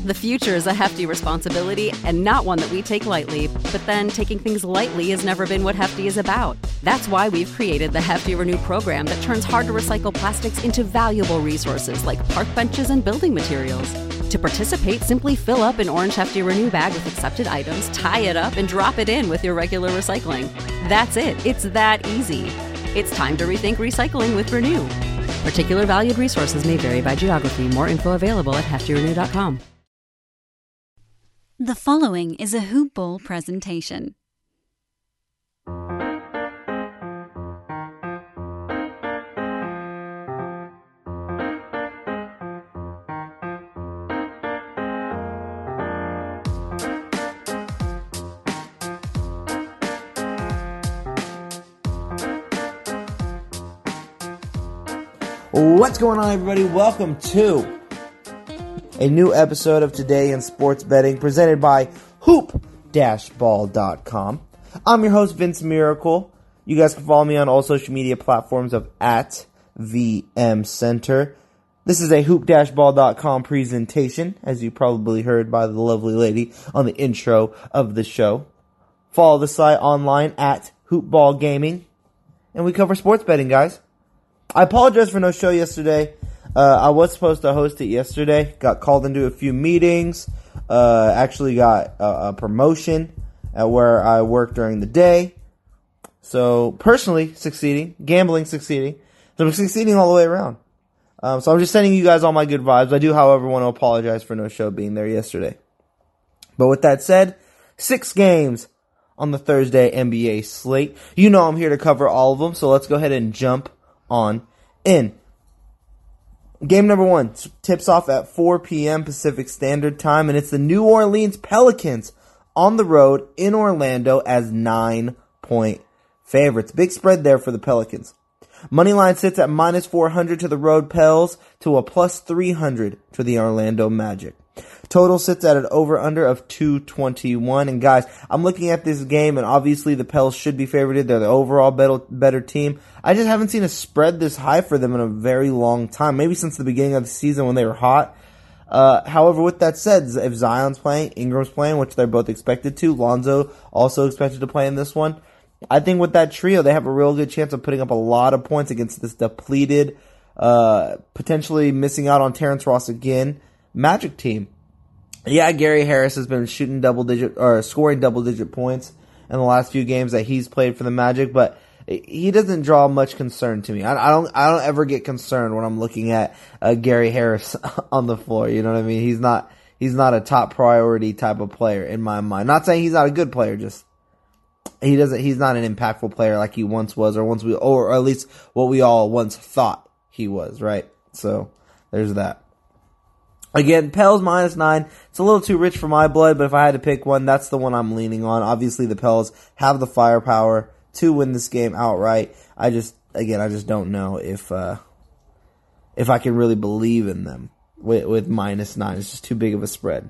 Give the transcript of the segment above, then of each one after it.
The future is a hefty responsibility and not one that we take lightly. But then taking things lightly has never been what Hefty is about. That's why we've created the Hefty Renew program that turns hard-to-recycle plastics into valuable resources like park benches and building materials. To participate, simply fill up an orange Hefty Renew bag with accepted items, tie it up, and drop it in with your regular recycling. That's it. It's that easy. It's time to rethink recycling with Renew. Particular valued resources may vary by geography. More info available at heftyrenew.com. The following is a Hoop Ball presentation. What's going on, everybody? Welcome to a new episode of Today in Sports Betting presented by Hoop-Ball.com. I'm your host, Vince Miracle. You guys can follow me on all social media platforms of @VMCenter. This is a Hoop-Ball.com presentation, as you probably heard by the lovely lady on the intro of the show. Follow the site online at Hoopball Gaming, and we cover sports betting, guys. I apologize for no show yesterday. I was supposed to host it yesterday. Got called into a few meetings. Actually got a promotion at where I work during the day. So, personally succeeding. Gambling succeeding. So, I'm succeeding all the way around. So, I'm just sending you guys all my good vibes. I do, however, want to apologize for no show being there yesterday. But with that said, 6 games on the Thursday NBA slate. You know I'm here to cover all of them. So, let's go ahead and jump on in. Game number 1 tips off at 4 p.m. Pacific Standard Time, and it's the New Orleans Pelicans on the road in Orlando as 9-point favorites. Big spread there for the Pelicans. Moneyline sits at minus 400 to the road Pels to a plus 300 to the Orlando Magic. Total sits at an over-under of 221. And guys, I'm looking at this game, and obviously the Pels should be favored. They're the overall better team. I just haven't seen a spread this high for them in a very long time. Maybe since the beginning of the season when they were hot. However, with that said, if Zion's playing, Ingram's playing, which they're both expected to, Lonzo also expected to play in this one, I think with that trio, they have a real good chance of putting up a lot of points against this depleted, potentially missing out on Terrence Ross again, Magic team. Yeah, Gary Harris has been scoring double-digit points in the last few games that he's played for the Magic, but he doesn't draw much concern to me. I don't ever get concerned when I'm looking at Gary Harris on the floor. You know what I mean? He's not a top priority type of player in my mind. Not saying he's not a good player, just he's not an impactful player like he once was, or at least what we all once thought he was, right? So there's that. Again, Pels minus 9. It's a little too rich for my blood, but if I had to pick one, that's the one I'm leaning on. Obviously, the Pels have the firepower to win this game outright. I just don't know if I can really believe in them with minus 9. It's just too big of a spread.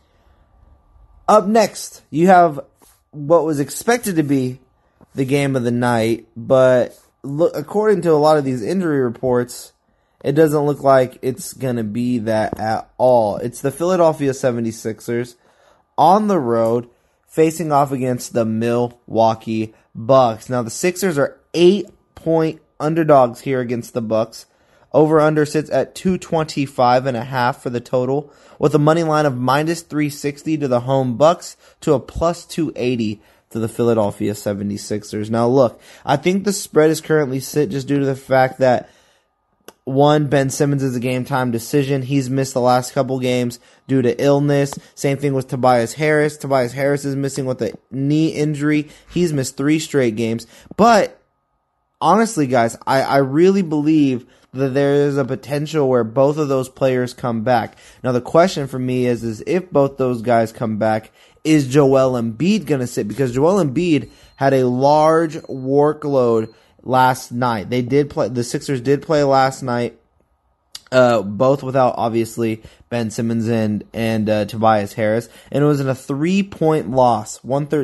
Up next, you have what was expected to be the game of the night, but according to a lot of these injury reports, it doesn't look like it's going to be that at all. It's the Philadelphia 76ers on the road facing off against the Milwaukee Bucks. Now, the Sixers are 8-point underdogs here against the Bucks. Over-under sits at 225.5 for the total, with a money line of minus 360 to the home Bucks to a plus 280 to the Philadelphia 76ers. Now, look, I think the spread is currently sit just due to the fact that one, Ben Simmons is a game-time decision. He's missed the last couple games due to illness. Same thing with Tobias Harris. Tobias Harris is missing with a knee injury. He's missed 3 straight games. But, honestly, guys, I really believe that there is a potential where both of those players come back. Now, the question for me is if both those guys come back, is Joel Embiid going to sit? Because Joel Embiid had a large workload last night. The Sixers did play last night both without obviously Ben Simmons and Tobias Harris, and it was in a 3-point loss,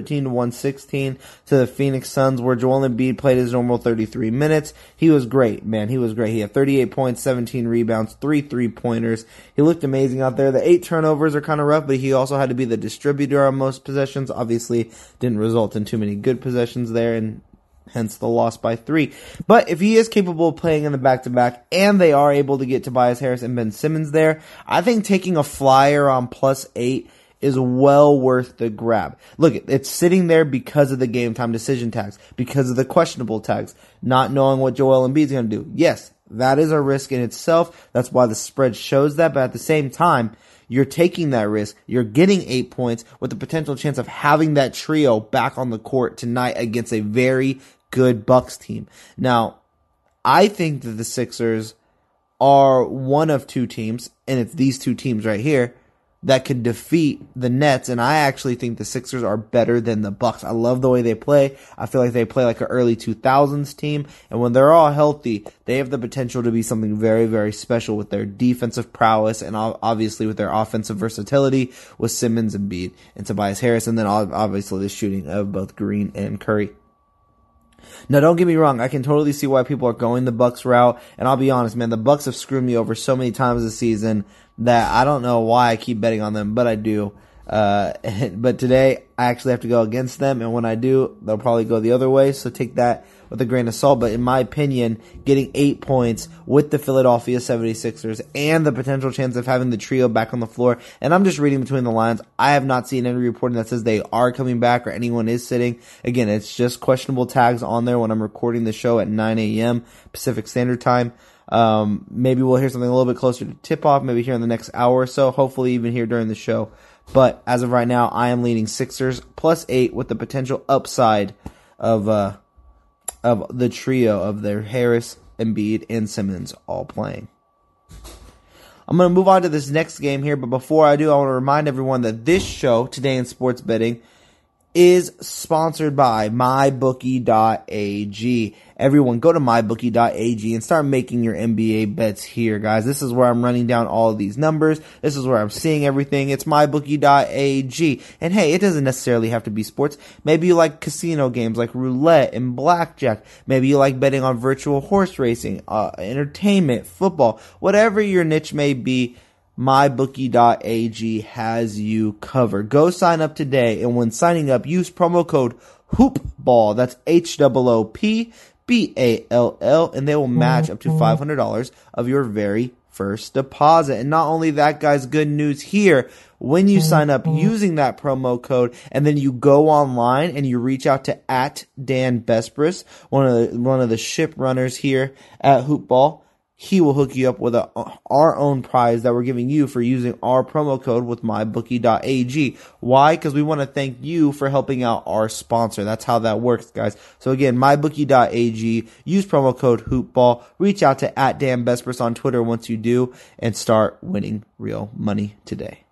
113-116 to the Phoenix Suns, where Joel Embiid played his normal 33 minutes. He was great, man. He was great. He had 38 points, 17 rebounds, 3 3-pointers. He looked amazing out there. The 8 turnovers are kind of rough, but he also had to be the distributor on most possessions. Obviously, didn't result in too many good possessions there, and hence the loss by 3. But if he is capable of playing in the back-to-back, and they are able to get Tobias Harris and Ben Simmons there, I think taking a flyer on +8 is well worth the grab. Look, it's sitting there because of the game time decision tags, because of the questionable tags, not knowing what Joel Embiid is going to do. Yes, that is a risk in itself. That's why the spread shows that. But at the same time, you're taking that risk. You're getting 8 points with the potential chance of having that trio back on the court tonight against a very good Bucks team. Now, I think that the Sixers are one of 2 teams, and it's these 2 teams right here, that can defeat the Nets, and I actually think the Sixers are better than the Bucks. I love the way they play. I feel like they play like an early 2000s team, and when they're all healthy, they have the potential to be something very, very special with their defensive prowess and obviously with their offensive versatility with Simmons and Embiid and Tobias Harris, and then obviously the shooting of both Green and Curry. Now, don't get me wrong. I can totally see why people are going the Bucks route. And I'll be honest, man, the Bucks have screwed me over so many times this season that I don't know why I keep betting on them, but I do. But today, I actually have to go against them. And when I do, they'll probably go the other way. So take that with a grain of salt. But in my opinion, getting 8 points with the Philadelphia 76ers and the potential chance of having the trio back on the floor. And I'm just reading between the lines. I have not seen any reporting that says they are coming back or anyone is sitting. Again, it's just questionable tags on there when I'm recording the show at 9 a.m. Pacific Standard Time. Maybe we'll hear something a little bit closer to tip-off, maybe here in the next hour or so, hopefully even here during the show. But as of right now, I am leaning Sixers +8 with the potential upside of the trio of their Harris, Embiid, and Simmons all playing. I'm going to move on to this next game here, but before I do, I want to remind everyone that this show, Today in Sports Betting, is sponsored by MyBookie.ag. Everyone, go to MyBookie.ag and start making your NBA bets here, guys. This is where I'm running down all of these numbers. This is where I'm seeing everything. It's MyBookie.ag. And hey, it doesn't necessarily have to be sports. Maybe you like casino games like roulette and blackjack. Maybe you like betting on virtual horse racing, entertainment, football, whatever your niche may be. MyBookie.ag has you covered. Go sign up today, and when signing up, use promo code HOOPBALL. That's HOOPBALL, and they will match up to $500 of your very first deposit. And not only that, guys, good news here. When you sign up using that promo code, and then you go online and you reach out to @Dan one of the ship runners here at Hoopball, he will hook you up with our own prize that we're giving you for using our promo code with MyBookie.ag. Why? Because we want to thank you for helping out our sponsor. That's how that works, guys. So again, MyBookie.ag. Use promo code HoopBall. Reach out to @Dan on Twitter once you do, and start winning real money today.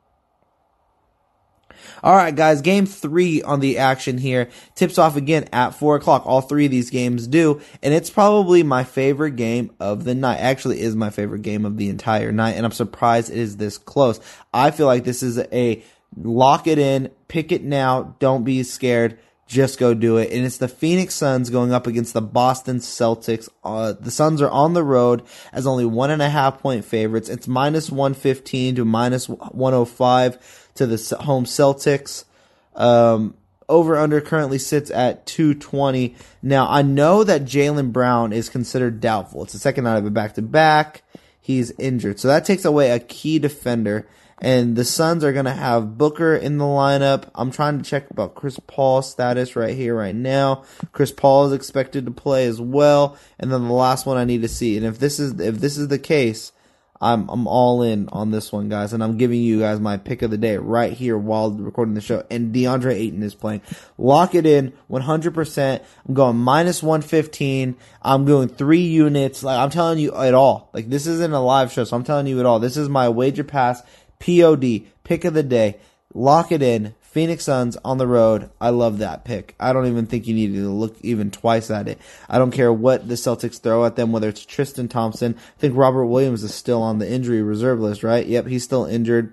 All right, guys, game 3 on the action here tips off again at 4 o'clock. All 3 of these games do, and it's probably my favorite game of the night. Actually, is my favorite game of the entire night, and I'm surprised it is this close. I feel like this is a lock it in, pick it now, don't be scared, just go do it. And it's the Phoenix Suns going up against the Boston Celtics. The Suns are on the road as only 1.5 point favorites. It's -115 to -105 to the home Celtics. Over-under currently sits at 220. Now, I know that Jaylen Brown is considered doubtful. It's the second night of a back-to-back. He's injured. So that takes away a key defender. And the Suns are going to have Booker in the lineup. I'm trying to check about Chris Paul's status right here, right now. Chris Paul is expected to play as well. And then the last one I need to see. And if this is the case, I'm all in on this one, guys. And I'm giving you guys my pick of the day right here while recording the show. And DeAndre Ayton is playing. Lock it in 100%. I'm going -115. I'm going 3 units. Like, I'm telling you it all. Like, this isn't a live show, so I'm telling you it all. This is my wager pass POD, pick of the day. Lock it in. Phoenix Suns on the road. I love that pick. I don't even think you need to look even twice at it. I don't care what the Celtics throw at them, whether it's Tristan Thompson. I think Robert Williams is still on the injury reserve list, right? Yep, he's still injured.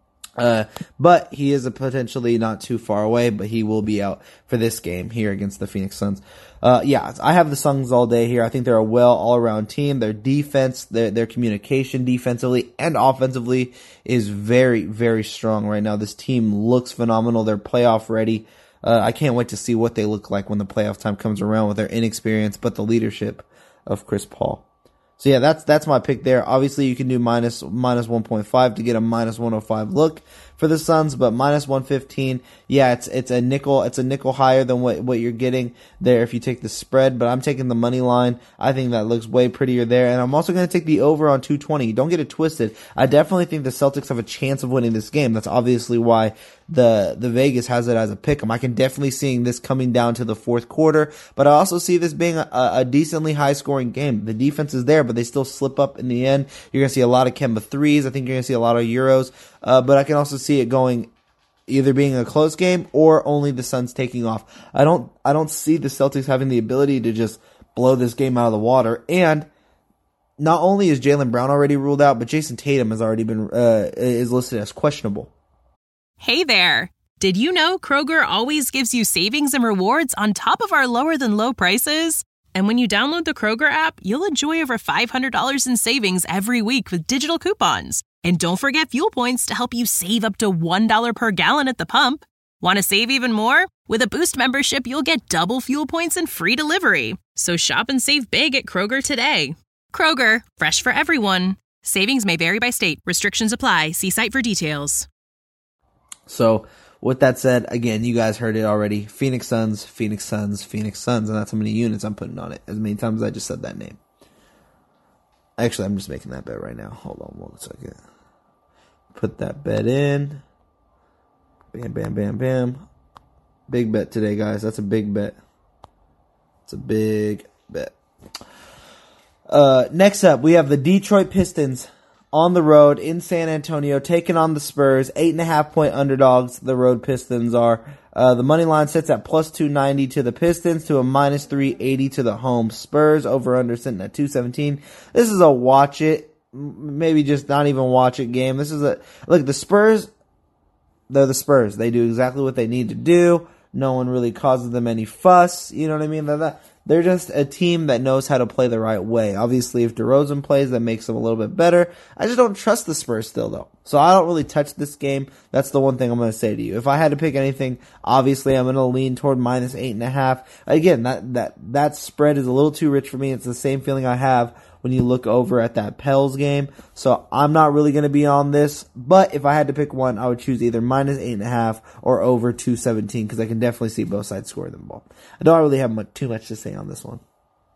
But he is potentially not too far away, but he will be out for this game here against the Phoenix Suns. Yeah, I have the Suns all day here. I think they're a all-around team. Their defense, their communication defensively and offensively is very, very strong right now. This team looks phenomenal. They're playoff ready. I can't wait to see what they look like when the playoff time comes around with their inexperience, but the leadership of Chris Paul. So yeah, that's my pick there. Obviously you can do minus 1.5 to get a minus 105 look for the Suns, but minus 115, yeah, it's a nickel higher than what you're getting there if you take the spread, but I'm taking the money line. I think that looks way prettier there, and I'm also going to take the over on 220. Don't get it twisted. I definitely think the Celtics have a chance of winning this game. That's obviously why the Vegas has it as a pick 'em. I can definitely see this coming down to the fourth quarter, but I also see this being a decently high scoring game. The defense is there, but they still slip up in the end. You're going to see a lot of Kemba threes. I think you're going to see a lot of Euros, but I can also see it going either being a close game or only the Suns taking off. I don't see the Celtics having the ability to just blow this game out of the water. And not only is Jaylen Brown already ruled out, but Jason Tatum has already been is listed as questionable. Hey there. Did you know Kroger always gives you savings and rewards on top of our lower than low prices? And when you download the Kroger app, you'll enjoy over $500 in savings every week with digital coupons. And don't forget fuel points to help you save up to $1 per gallon at the pump. Want to save even more? With a Boost membership, you'll get double fuel points and free delivery. So shop and save big at Kroger today. Kroger, fresh for everyone. Savings may vary by state. Restrictions apply. See site for details. So with that said, again, you guys heard it already. Phoenix Suns, Phoenix Suns, Phoenix Suns, and that's how many units I'm putting on it. As many times as I just said that name. Actually, I'm just making that bet right now. Hold on 1 second. Put that bet in. Bam, bam, bam, bam. Big bet today, guys. That's a big bet. It's a big bet. Next up, we have the Detroit Pistons on the road in San Antonio, taking on the Spurs. 8.5 point underdogs, the road Pistons are. The money line sits at plus 290 to the Pistons to a minus 380 to the home Spurs. Over under sitting at 217. This is a watch it, maybe just not even watch it game. This is look, the Spurs, they're the Spurs. They do exactly what they need to do. No one really causes them any fuss. You know what I mean? They're just a team that knows how to play the right way. Obviously, if DeRozan plays, that makes them a little bit better. I just don't trust the Spurs still, though. So I don't really touch this game. That's the one thing I'm going to say to you. If I had to pick anything, obviously I'm going to lean toward minus 8.5. Again, that spread is a little too rich for me. It's the same feeling I have when you look over at that Pels game. So I'm not really going to be on this. But if I had to pick one, I would choose either minus 8.5 or over 217 because I can definitely see both sides scoring the ball. I don't really have too much to say on this one.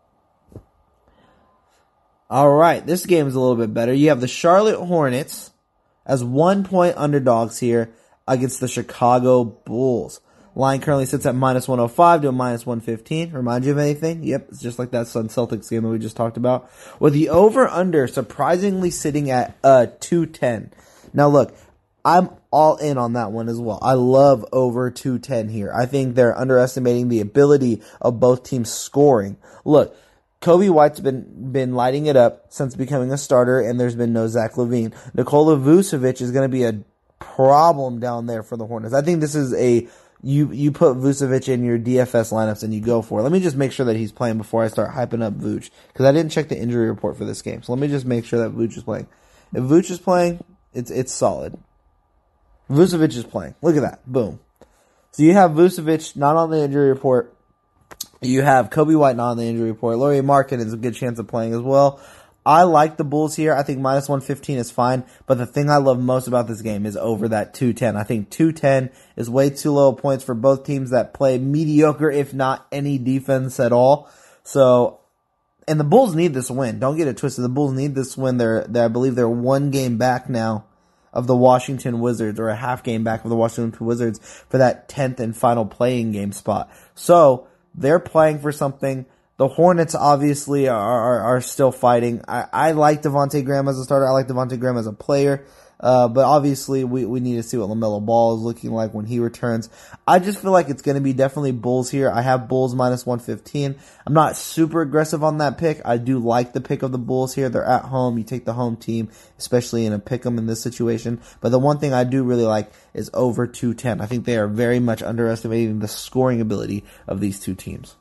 Alright, this game is a little bit better. You have the Charlotte Hornets as 1 point underdogs here against the Chicago Bulls. Line currently sits at minus 105 to a minus 115. Remind you of anything? Yep, it's just like that Suns Celtics game that we just talked about. With the over-under surprisingly sitting at 210. Now look, I'm all in on that one as well. I love over 210 here. I think they're underestimating the ability of both teams scoring. Look, Kobe White's been lighting it up since becoming a starter, and there's been no Zach LaVine. Nikola Vucevic is going to be a problem down there for the Hornets. I think this is you put Vucevic in your DFS lineups and you go for it. Let me just make sure that he's playing before I start hyping up Vooch, because I didn't check the injury report for this game. So let me just make sure that Vooch is playing. If Vooch is playing, it's solid. Vucevic is playing. Look at that. Boom. So you have Vucevic not on the injury report. You have Kobe White not on the injury report. Lauri Markkanen is a good chance of playing as well. I like the Bulls here. I think minus 115 is fine. But the thing I love most about this game is over that 210. I think 210 is way too low points for both teams that play mediocre, if not any defense at all. So, and the Bulls need this win. Don't get it twisted. The Bulls need this win. I believe they're 1 game back now of the Washington Wizards, or a half game back of the Washington Wizards for that 10th and final playing game spot. So, they're playing for something. The Hornets obviously are still fighting. I like Devontae Graham as a starter. I like Devontae Graham as a player. But obviously, we need to see what LaMelo Ball is looking like when he returns. I just feel like it's going to be definitely Bulls here. I have Bulls minus 115. I'm not super aggressive on that pick. I do like the pick of the Bulls here. They're at home. You take the home team, especially in a pick 'em in this situation. But the one thing I do really like is over 210. I think they are very much underestimating the scoring ability of these two teams.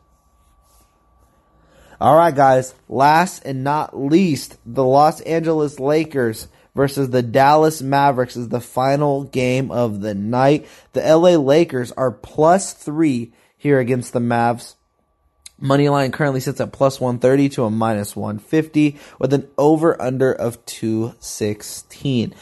All right, guys. Last and not least, the Los Angeles Lakers versus the Dallas Mavericks is the final game of the night. The LA Lakers are +3 here against the Mavs. Moneyline currently sits at +130 to a -150 with an over-under of 216.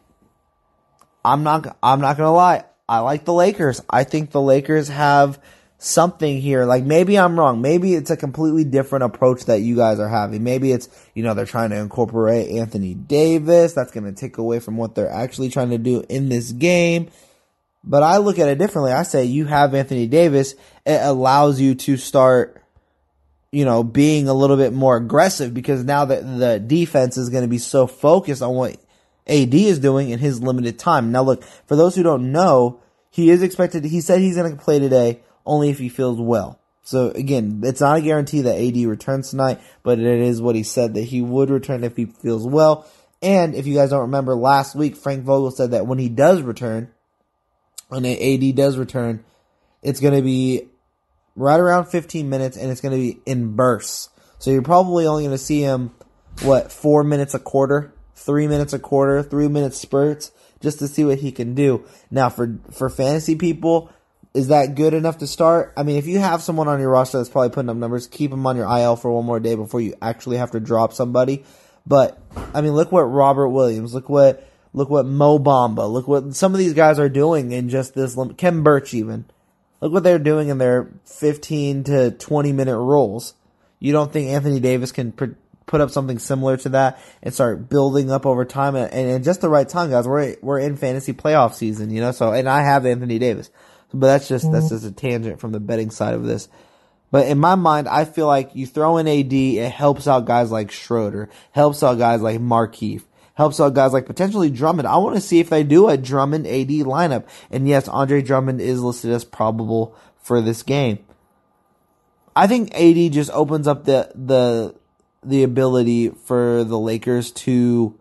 I'm not gonna lie. I like the Lakers. I think the Lakers have something here. Like, maybe I'm wrong. Maybe it's a completely different approach that you guys are having. Maybe it's, they're trying to incorporate Anthony Davis. That's going to take away from what they're actually trying to do in this game. But I look at it differently. I say you have Anthony Davis. It allows you to start, being a little bit more aggressive, because now that the defense is going to be so focused on what AD is doing in his limited time. Now look, for those who don't know, he said he's going to play today only if he feels well. So again, it's not a guarantee that AD returns tonight, but it is what he said, that he would return if he feels well. And if you guys don't remember, last week Frank Vogel said that when he does return, when AD does return, it's going to be right around 15 minutes, and it's going to be in bursts. So you're probably only going to see him, 4 minutes a quarter, 3 minutes a quarter, 3 minute spurts, just to see what he can do. Now for fantasy people, is that good enough to start? I mean, if you have someone on your roster that's probably putting up numbers, keep them on your IL for one more day before you actually have to drop somebody. But, I mean, look what Robert Williams, look what Mo Bamba, look what some of these guys are doing in just this, Kem Birch even. Look what they're doing in their 15 to 20 minute rolls. You don't think Anthony Davis can put up something similar to that and start building up over time? And just the right time, guys. We're in fantasy playoff season, and I have Anthony Davis. But that's just a tangent from the betting side of this. But in my mind, I feel like you throw in AD, it helps out guys like Schroeder, helps out guys like Markieff, helps out guys like potentially Drummond. I want to see if they do a Drummond AD lineup. And yes, Andre Drummond is listed as probable for this game. I think AD just opens up the ability for the Lakers to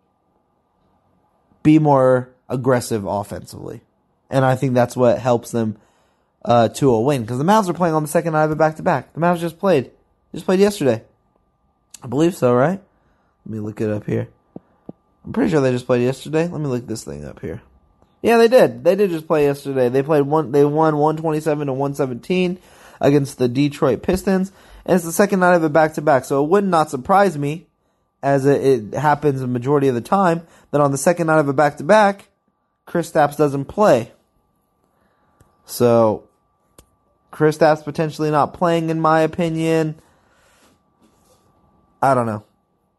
be more aggressive offensively. And I think that's what helps them to a win. Because the Mavs are playing on the second night of a back-to-back. The Mavs just played yesterday. I believe so, right? Let me look it up here. I'm pretty sure they just played yesterday. Let me look this thing up here. Yeah, they did. They did just play yesterday. They won 127 to 117 against the Detroit Pistons. And it's the second night of a back-to-back. So it would not surprise me, as it happens a majority of the time, that on the second night of a back-to-back, Kristaps doesn't play. So, Kristaps potentially not playing, in my opinion. I don't know.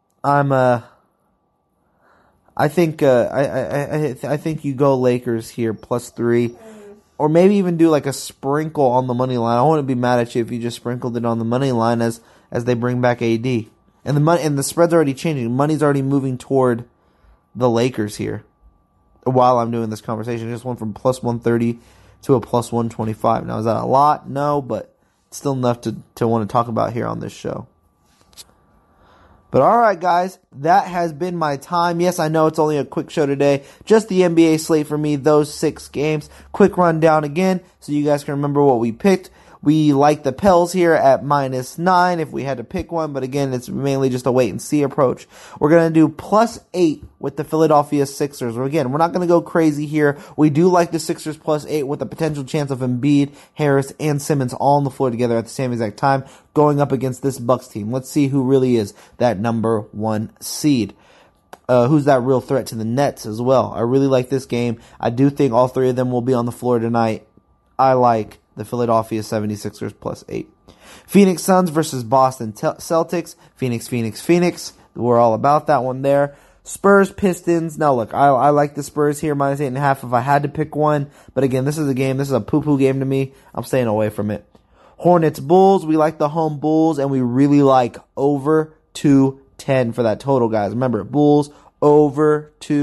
I think you go Lakers here +3, or maybe even do like a sprinkle on the money line. I wouldn't be mad at you if you just sprinkled it on the money line as they bring back AD, and the spread's already changing. Money's already moving toward the Lakers here. While I'm doing this conversation, it just went from +130 to a +125. Now, is that a lot? No, but it's still enough to want to talk about here on this show. But alright, guys, that has been my time. Yes, I know it's only a quick show today. Just the NBA slate for me, those 6 games. Quick rundown again, so you guys can remember what we picked. We like the Pels here at -9 if we had to pick one, but again, it's mainly just a wait-and-see approach. We're going to do +8 with the Philadelphia Sixers. Again, we're not going to go crazy here. We do like the Sixers +8 with a potential chance of Embiid, Harris, and Simmons all on the floor together at the same exact time going up against this Bucks team. Let's see who really is that number 1 seed. Who's that real threat to the Nets as well. I really like this game. I do think all 3 of them will be on the floor tonight. I like the Philadelphia 76ers +8. Phoenix Suns versus Boston Celtics. Phoenix. We're all about that one there. Spurs Pistons. Now look, I like the Spurs here -8.5 if I had to pick one. But again, this is a poo-poo game to me. I'm staying away from it. Hornets Bulls. We like the home Bulls, and we really like over 210 for that total, guys. Remember, Bulls over 210.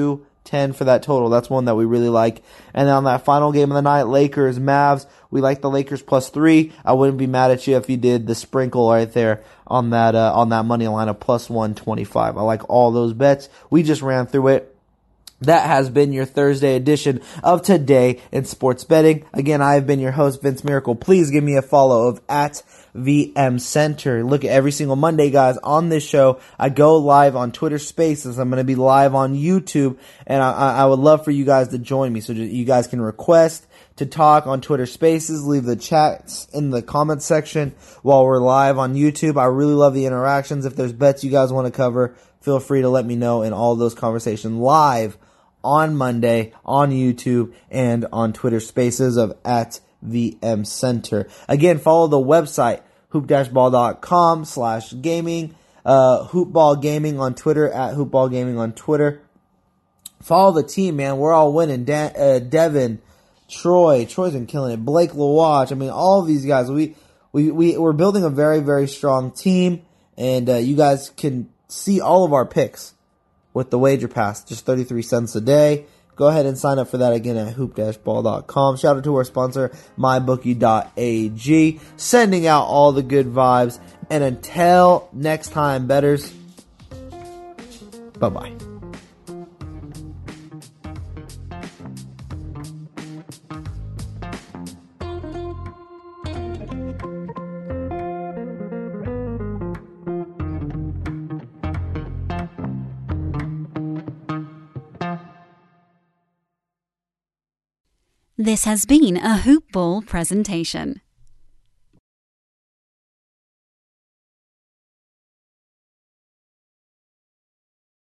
10 for that total. That's one that we really like. And then on that final game of the night, Lakers, Mavs, we like the Lakers +3. I wouldn't be mad at you if you did the sprinkle right there on that money line of +125. I like all those bets. We just ran through it. That has been your Thursday edition of Today in Sports Betting. Again, I have been your host, Vince Miracle. Please give me a follow of @VM Center. Look, at every single Monday, guys, on this show, I go live on Twitter Spaces. I'm going to be live on YouTube, and I would love for you guys to join me. So you guys can request to talk on Twitter Spaces. Leave the chats in the comments section while we're live on YouTube. I really love the interactions. If there's bets you guys want to cover, feel free to let me know in all those conversations live on Monday on YouTube and on Twitter Spaces of @VM Center. Again, follow the website, hoop-ball.com/gaming, Hoopball Gaming on Twitter, @Hoopball Gaming on Twitter. Follow the team, man. We're all winning. Devin, Troy's been killing it. Blake LaWatch. I mean, all of these guys. We're building a very, very strong team, and you guys can see all of our picks with the Wager Pass, just 33 cents a day. Go ahead and sign up for that again at hoop-ball.com. Shout out to our sponsor, mybookie.ag, sending out all the good vibes. And until next time, bettors, bye-bye. This has been a Hoop Ball presentation.